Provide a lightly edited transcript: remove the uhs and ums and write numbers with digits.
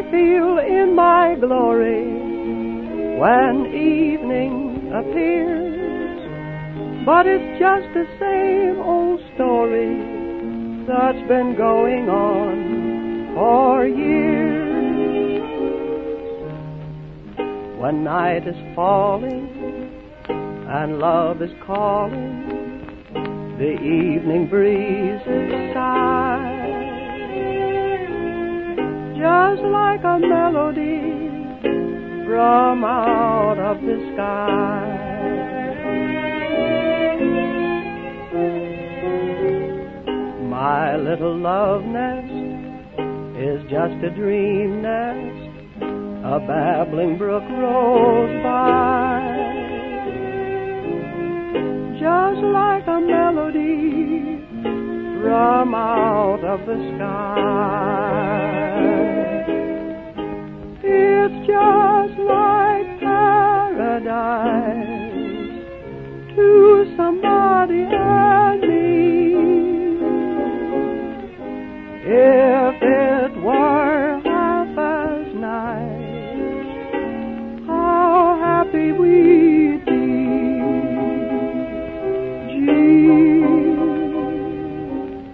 feel in my glory when evening appears. But it's just the same old story that's been going on for years. When night is falling and love is calling, the evening breeze sighs, just like a melody from out of the sky. My little love nest is just a dream nest, a babbling brook rolls by, just like a melody from out of the sky. It's just like paradise to somebody and me. If it were half as nice, how happy we